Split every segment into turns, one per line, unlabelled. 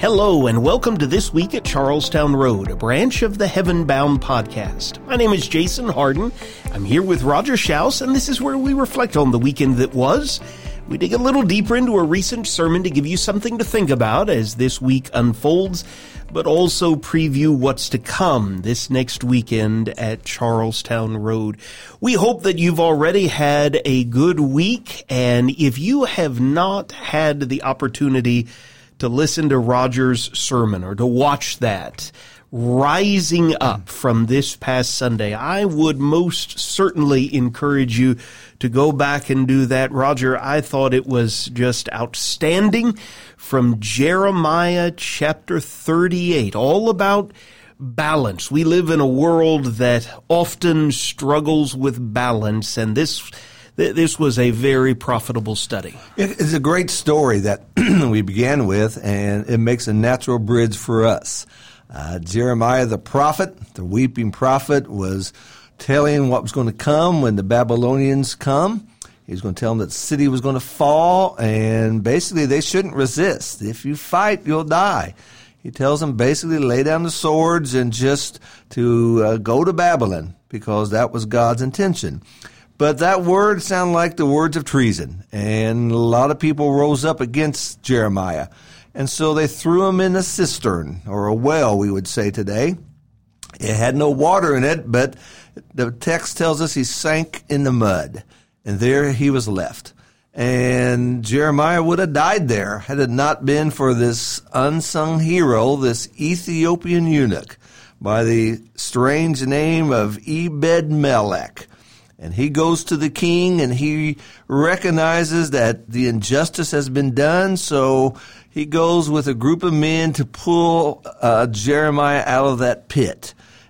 Hello, and welcome to This Week at Charlestown Road, a branch of the Heaven Bound podcast. My name is Jason Harden. I'm here with Roger Schaus, and this is where we reflect on the weekend that was. We dig a little deeper into a recent sermon to give you something to think about as this week unfolds, but also preview what's to come this next weekend at Charlestown Road. We hope that you've already had a good week, and if you have not had the opportunity to listen to Roger's sermon or to watch that, rising up from this past Sunday, I would most certainly encourage you to go back and do that. Roger, I thought it was just outstanding, from Jeremiah chapter 38, all about balance. We live in a world that often struggles with balance, and this was a very profitable study.
It's a great story that we began with, and it makes a natural bridge for us. Jeremiah the prophet, the weeping prophet, was telling what was going to come when the Babylonians come. He was going to tell them that the city was going to fall, and basically they shouldn't resist. If you fight, you'll die. He tells them basically lay down the swords and just to go to Babylon, because that was God's intention. But that word sounded like the words of treason, and a lot of people rose up against Jeremiah. And so they threw him in a cistern, or a well, we would say today. It had no water in it, but the text tells us he sank in the mud, and there he was left. And Jeremiah would have died there had it not been for this unsung hero, this Ethiopian eunuch, by the strange name of Ebed-Melech. And he goes to the king, and he recognizes that the injustice has been done, so he goes with a group of men to pull Jeremiah out of that pit.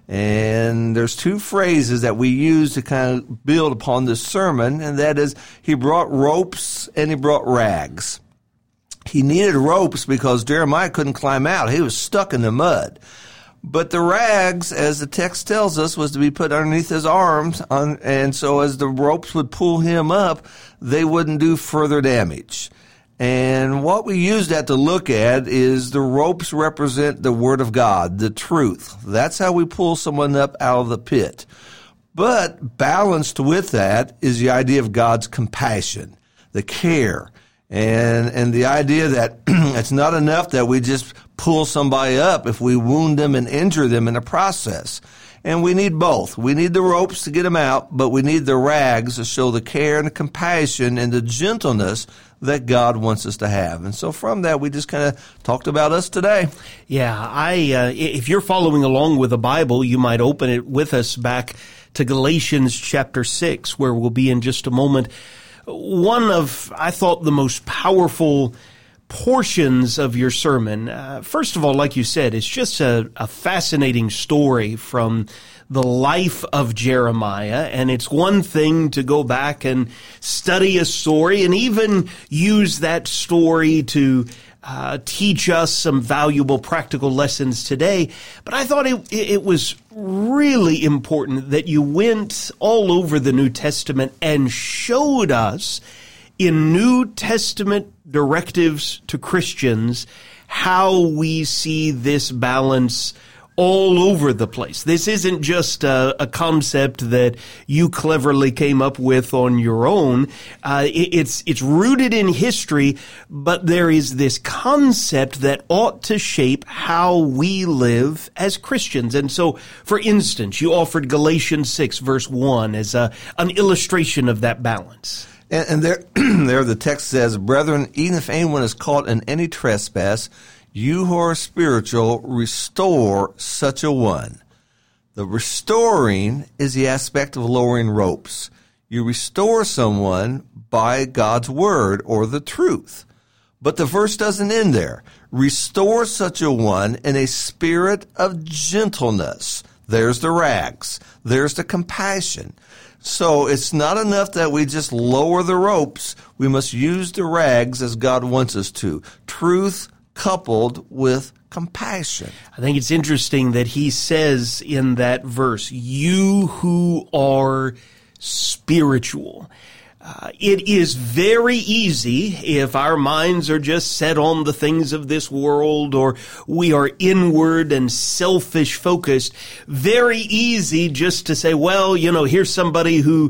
And there's two phrases that we use to kind of build upon this sermon, and that is, he brought ropes and he brought rags. He needed ropes because Jeremiah couldn't climb out. He was stuck in the mud. But the rags, as the text tells us, was to be put underneath his arms, and so as the ropes would pull him up, they wouldn't do further damage. And what we use that to look at is the ropes represent the Word of God, the truth. That's how we pull someone up out of the pit. But balanced with that is the idea of God's compassion, the care, and the idea that it's not enough that we just pull somebody up if we wound them and injure them in the process. And we need both. We need the ropes to get them out, but we need the rags to show the care and the compassion and the gentleness that God wants us to have. And so from that, we just kind of talked about us today.
Yeah, if you're following along with the Bible, you might open it with us back to Galatians chapter 6, where we'll be in just a moment. One of, I thought, the most powerful portions of your sermon. First of all, like you said, it's just a fascinating story from the life of Jeremiah, and it's one thing to go back and study a story and even use that story to teach us some valuable practical lessons today. But I thought it was really important that you went all over the New Testament and showed us in New Testament directives to Christians how we see this balance all over the place. This isn't just a concept that you cleverly came up with on your own. It's rooted in history, but there is this concept that ought to shape how we live as Christians. And so, for instance, you offered Galatians 6, verse 1 as an illustration of that balance.
And there the text says, "Brethren, even if anyone is caught in any trespass, you who are spiritual, restore such a one." The restoring is the aspect of lowering ropes. You restore someone by God's word or the truth. But the verse doesn't end there. Restore such a one in a spirit of gentleness. There's the rags. There's the compassion. So it's not enough that we just lower the ropes. We must use the rags as God wants us to. Truth coupled with compassion.
I think it's interesting that he says in that verse, you who are spiritual. It is very easy, if our minds are just set on the things of this world, or we are inward and selfish focused, very easy just to say, well, here's somebody who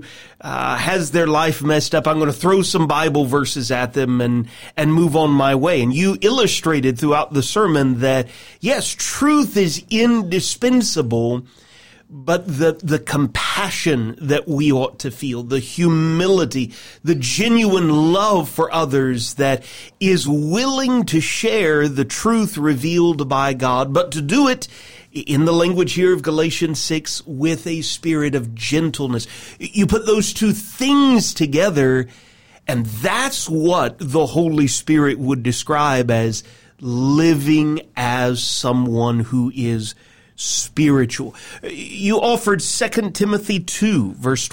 has their life messed up. I'm going to throw some Bible verses at them and move on my way. And you illustrated throughout the sermon that, yes, truth is indispensable, but the compassion that we ought to feel, the humility, the genuine love for others that is willing to share the truth revealed by God, but to do it in the language here of Galatians 6 with a spirit of gentleness. You put those two things together, and that's what the Holy Spirit would describe as living as someone who is spiritual. You offered 2 Timothy 2, verse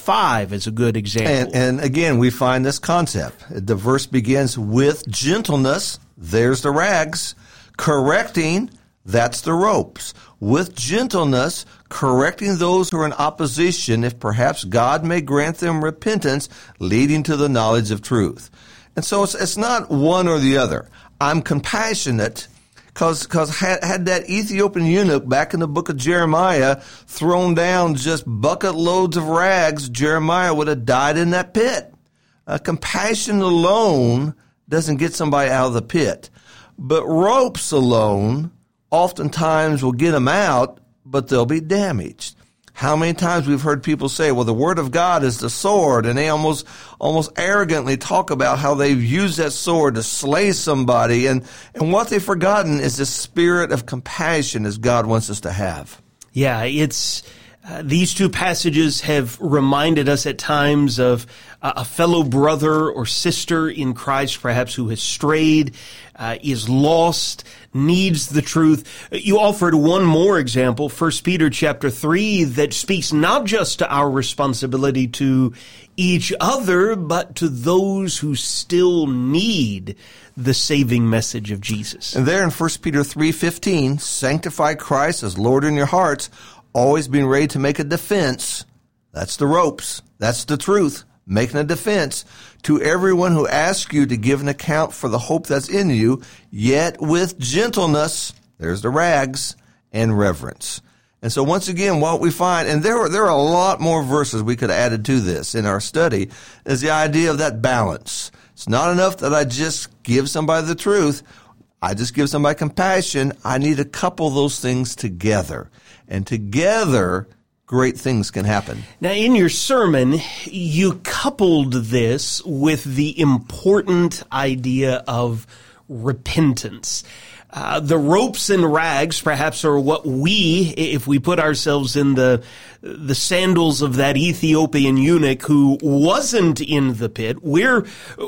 25 as a good example.
And again, we find this concept. The verse begins with gentleness, there's the rags, correcting, that's the ropes. With gentleness, correcting those who are in opposition, if perhaps God may grant them repentance, leading to the knowledge of truth. And so it's not one or the other. I'm compassionate, because had that Ethiopian eunuch back in the book of Jeremiah thrown down just bucket loads of rags, Jeremiah would have died in that pit. Compassion alone doesn't get somebody out of the pit. But ropes alone oftentimes will get them out, but they'll be damaged. How many times we've heard people say, well, the Word of God is the sword, and they almost arrogantly talk about how they've used that sword to slay somebody, and what they've forgotten is the spirit of compassion as God wants us to have.
Yeah, it's these two passages have reminded us at times of a fellow brother or sister in Christ, perhaps who has strayed, is lost, needs the truth. You offered one more example, 1 Peter chapter 3, that speaks not just to our responsibility to each other, but to those who still need the saving message of Jesus.
And there in 1 Peter 3:15, sanctify Christ as Lord in your hearts, always being ready to make a defense. That's the ropes. That's the truth. Making a defense to everyone who asks you to give an account for the hope that's in you, yet with gentleness, there's the rags, and reverence. And so once again, what we find, and there are a lot more verses we could have added to this in our study, is the idea of that balance. It's not enough that I just give somebody the truth. I just give somebody compassion. I need to couple those things together. And together, great things can happen.
Now, in your sermon, you coupled this with the important idea of repentance. The ropes and rags perhaps are what we, if we put ourselves in the sandals of that Ethiopian eunuch who wasn't in the pit, we're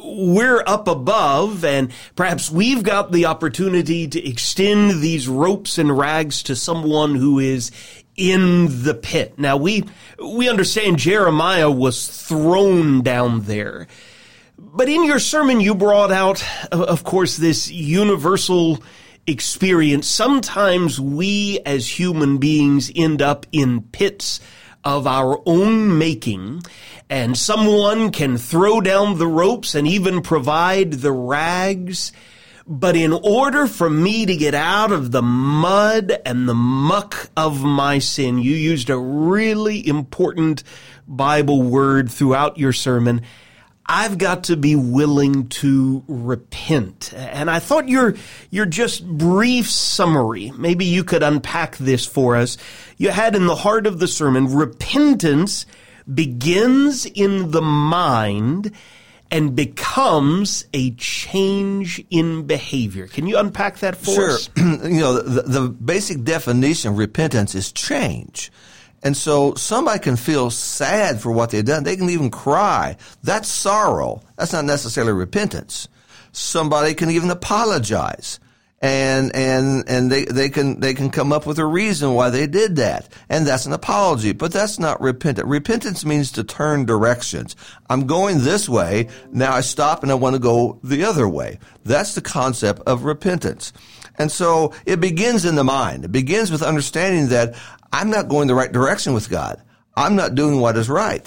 up above, and perhaps we've got the opportunity to extend these ropes and rags to someone who is in the pit. Now, we understand Jeremiah was thrown down there. But in your sermon, you brought out, of course, this universal experience. Sometimes we as human beings end up in pits of our own making, and someone can throw down the ropes and even provide the rags. But in order for me to get out of the mud and the muck of my sin, you used a really important Bible word throughout your sermon. I've got to be willing to repent. And I thought your just brief summary, maybe you could unpack this for us. You had in the heart of the sermon, repentance begins in the mind and becomes a change in behavior. Can you unpack that for us?
Sure. The basic definition of repentance is change. And so somebody can feel sad for what they've done. They can even cry. That's sorrow. That's not necessarily repentance. Somebody can even apologize. And they can come up with a reason why they did that. And that's an apology. But that's not repentance. Repentance means to turn directions. I'm going this way. Now I stop and I want to go the other way. That's the concept of repentance. And so it begins in the mind. It begins with understanding that I'm not going the right direction with God. I'm not doing what is right.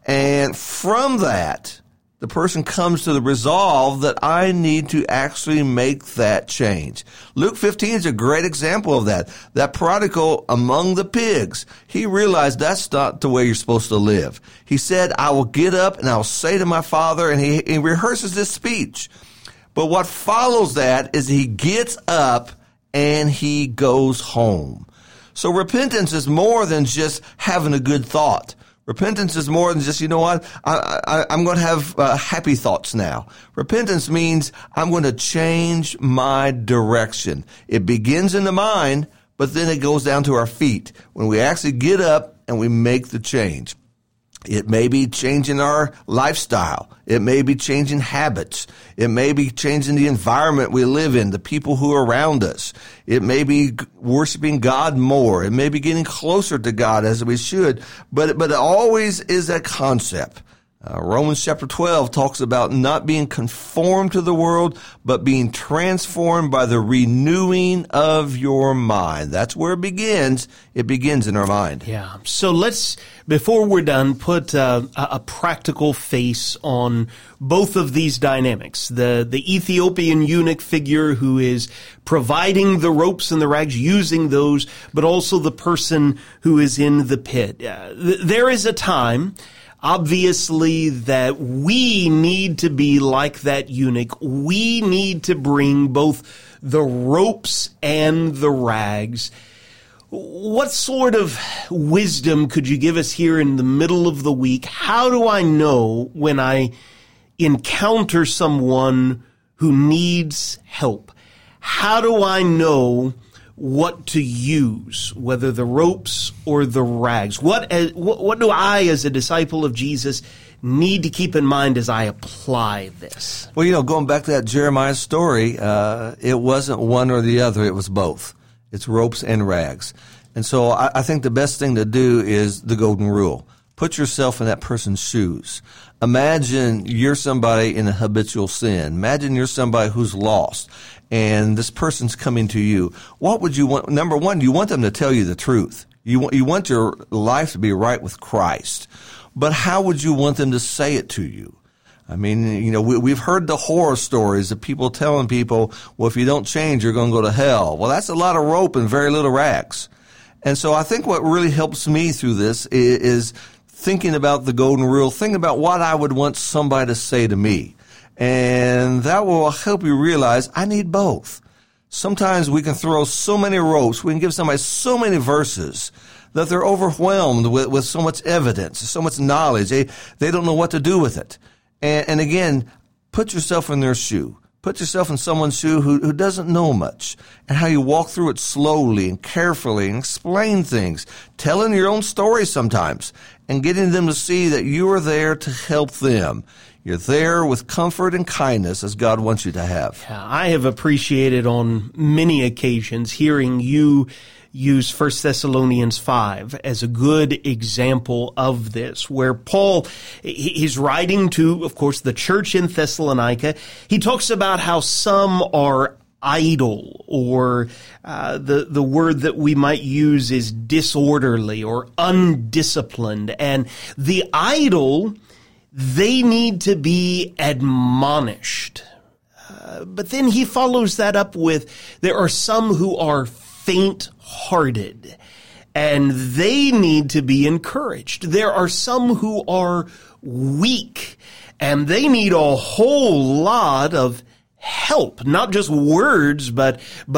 And from that, the person comes to the resolve that I need to actually make that change. Luke 15 is a great example of that. That prodigal among the pigs, he realized that's not the way you're supposed to live. He said, I will get up and I'll say to my father, and he rehearses this speech. But what follows that is he gets up and he goes home. So repentance is more than just having a good thought. Repentance is more than just, you know what, I'm going to have happy thoughts now. Repentance means I'm going to change my direction. It begins in the mind, but then it goes down to our feet when we actually get up and we make the change. It may be changing our lifestyle. It may be changing habits. It may be changing the environment we live in, the people who are around us. It may be worshiping God more. It may be getting closer to God as we should. But it always is that concept. Romans chapter 12 talks about not being conformed to the world, but being transformed by the renewing of your mind. That's where it begins. It begins in our mind.
Yeah. So let's, before we're done, put a practical face on both of these dynamics. The Ethiopian eunuch figure who is providing the ropes and the rags, using those, but also the person who is in the pit. There is a time, obviously, that we need to be like that eunuch. We need to bring both the ropes and the rags. What sort of wisdom could you give us here in the middle of the week? How do I know when I encounter someone who needs help? How do I know what to use, whether the ropes or the rags? What do I, as a disciple of Jesus, need to keep in mind as I apply this?
Well, going back to that Jeremiah story, it wasn't one or the other. It was both. It's ropes and rags. And so I think the best thing to do is the golden rule. Put yourself in that person's shoes. Imagine you're somebody in a habitual sin. Imagine you're somebody who's lost, and this person's coming to you. What would you want? Number one, you want them to tell you the truth. You want your life to be right with Christ. But how would you want them to say it to you? I mean, we've heard the horror stories of people telling people, well, if you don't change, you're going to go to hell. Well, that's a lot of rope and very little rags. And so I think what really helps me through this is thinking about the golden rule, thinking about what I would want somebody to say to me. And that will help you realize I need both. Sometimes we can throw so many ropes, we can give somebody so many verses that they're overwhelmed with so much evidence, so much knowledge. They don't know what to do with it. And again, put yourself in their shoe. Put yourself in someone's shoe who doesn't know much, and how you walk through it slowly and carefully and explain things, telling your own story sometimes, and getting them to see that you are there to help them. You're there with comfort and kindness as God wants you to have.
I have appreciated on many occasions hearing you use 1 Thessalonians 5 as a good example of this, where Paul, he's writing to, of course, the church in Thessalonica. He talks about how some are idle, or the word that we might use is disorderly or undisciplined. And the idle, they need to be admonished. But then he follows that up with, there are some who are faint-hearted, and they need to be encouraged. There are some who are weak, and they need a whole lot of help, not just words, but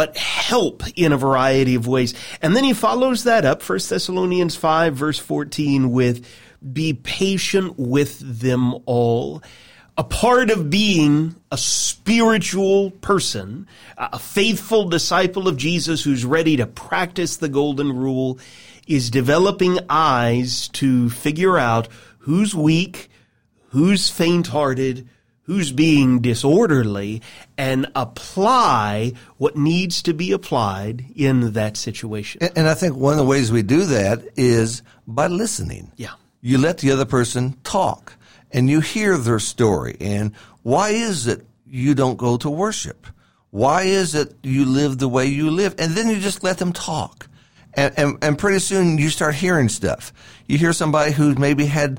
help in a variety of ways. And then he follows that up, 1 Thessalonians 5, verse 14, with be patient with them all. A part of being a spiritual person, a faithful disciple of Jesus who's ready to practice the golden rule, is developing eyes to figure out who's weak, who's faint-hearted, who's being disorderly, and apply what needs to be applied in that situation.
And I think one of the ways we do that is by listening.
Yeah.
You let the other person talk, and you hear their story. And why is it you don't go to worship? Why is it you live the way you live? And then you just let them talk. And pretty soon you start hearing stuff. You hear somebody who maybe had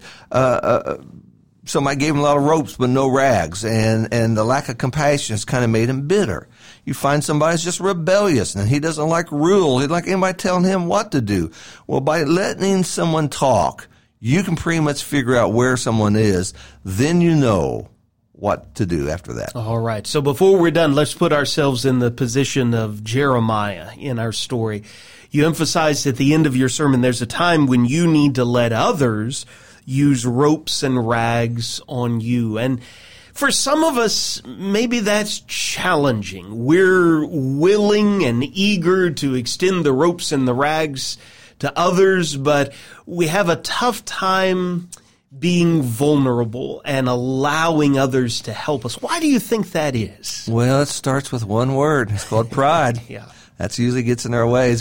somebody gave him a lot of ropes but no rags, and the lack of compassion has kind of made him bitter. You find somebody's just rebellious and he doesn't like rule. He doesn't like anybody telling him what to do. Well, by letting someone talk, you can pretty much figure out where someone is. Then you know what to do after that.
All right. So before we're done, let's put ourselves in the position of Jeremiah in our story. You emphasized at the end of your sermon there's a time when you need to let others use ropes and rags on you. And for some of us, maybe that's challenging. We're willing and eager to extend the ropes and the rags to others, but we have a tough time being vulnerable and allowing others to help us. Why do you think that is?
Well, it starts with one word. It's called pride.
Yeah.
That usually gets in our ways.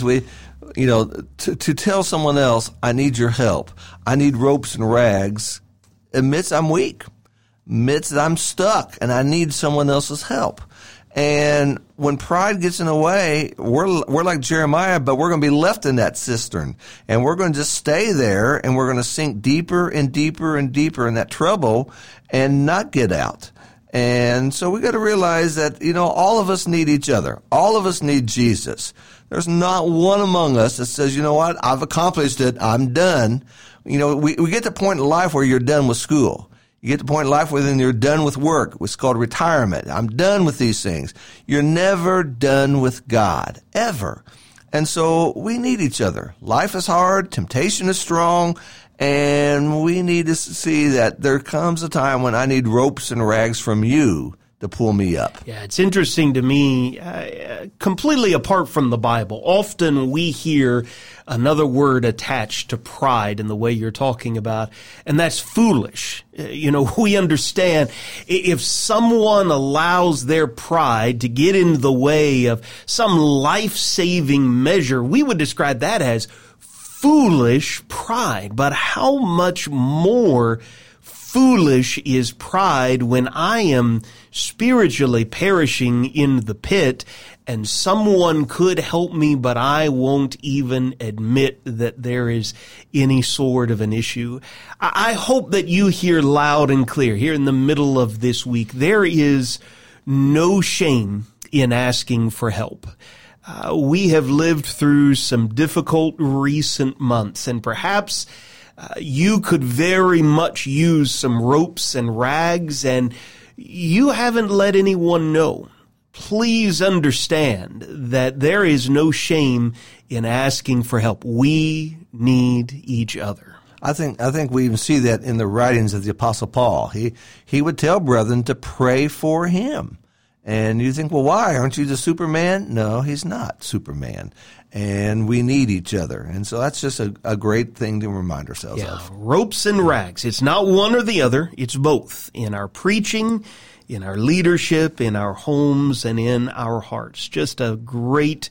To tell someone else, I need your help, I need ropes and rags, admits I'm weak, admits that I'm stuck and I need someone else's help. And when pride gets in the way, we're like Jeremiah, but we're going to be left in that cistern. And we're going to just stay there, and we're going to sink deeper and deeper and deeper in that trouble and not get out. And so we got to realize that, all of us need each other. All of us need Jesus. There's not one among us that says, you know what, I've accomplished it, I'm done. We get to the point in life where you're done with school. You get to the point in life where then you're done with work. It's called retirement. I'm done with these things. You're never done with God, ever. And so we need each other. Life is hard. Temptation is strong. And we need to see that there comes a time when I need ropes and rags from you to pull me up.
Yeah, it's interesting to me, completely apart from the Bible. Often we hear another word attached to pride in the way you're talking about, and that's foolish. We understand if someone allows their pride to get in the way of some life-saving measure, we would describe that as foolish pride. But how much more foolish is pride when I am spiritually perishing in the pit and someone could help me, but I won't even admit that there is any sort of an issue. I hope that you hear loud and clear here in the middle of this week, there is no shame in asking for help. We have lived through some difficult recent months, and perhaps you could very much use some ropes and rags, and you haven't let anyone know. Please understand that there is no shame in asking for help. We need each other.
I think we even see that in the writings of the Apostle Paul. He would tell brethren to pray for him. And you think, well, why? Aren't you the Superman? No, he's not Superman. And we need each other. And so that's just a great thing to remind ourselves of.
Ropes and rags. It's not one or the other. It's both. In our preaching, in our leadership, in our homes, and in our hearts. Just a great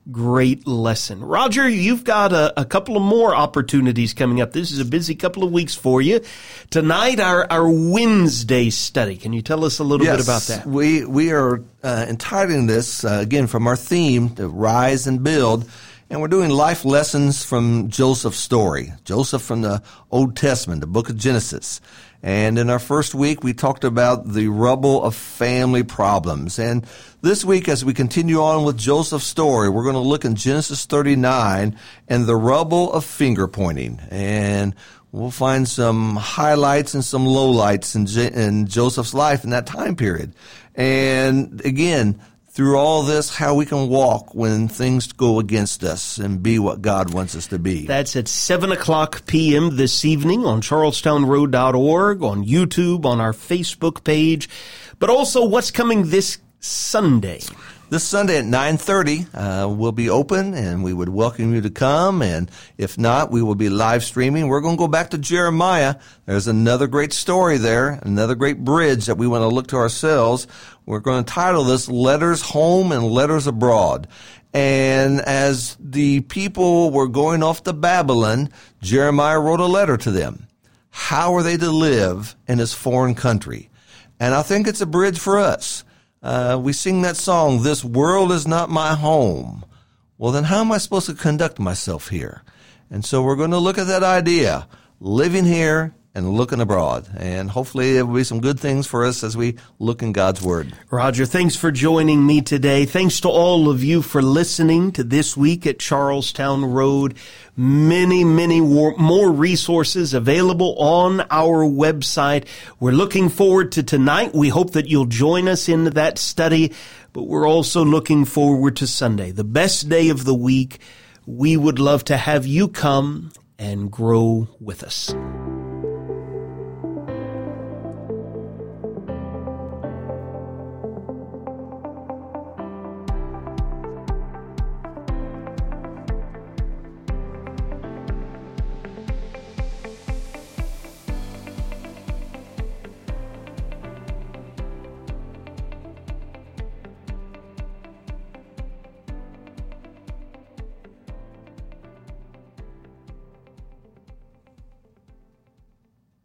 lesson. Roger, you've got a couple of more opportunities coming up. This is a busy couple of weeks for you. Tonight, our Wednesday study. Can you tell us a little bit about that?
We are entitling this, again, from our theme, to Rise and Build. And we're doing life lessons from Joseph's story. Joseph from the Old Testament, the book of Genesis. And in our first week, we talked about the rubble of family problems. And this week, as we continue on with Joseph's story, we're going to look in Genesis 39 and the rubble of finger pointing. And we'll find some highlights and some lowlights in Joseph's life in that time period. And again, through all this, how we can walk when things go against us and be what God wants us to be.
That's at 7:00 p.m. this evening on charlestownroad.org, on YouTube, on our Facebook page, but also what's coming this Sunday.
This Sunday at 9:30, we'll be open, and we would welcome you to come. And if not, we will be live streaming. We're going to go back to Jeremiah. There's another great story there, another great bridge that we want to look to ourselves. We're going to title this Letters Home and Letters Abroad. And as the people were going off to Babylon, Jeremiah wrote a letter to them. How are they to live in this foreign country? And I think it's a bridge for us. We sing that song, "This world is not my home. Well, then how am I supposed to conduct myself here? And so we're going to look at that idea, living here and looking abroad. And hopefully there will be some good things for us as we look in God's Word.
Roger, thanks for joining me today. Thanks to all of you for listening to This Week at Charlestown Road. Many more resources available on our website. We're looking forward to tonight. We hope that you'll join us in that study, but we're also looking forward to Sunday, the best day of the week. We would love to have you come and grow with us.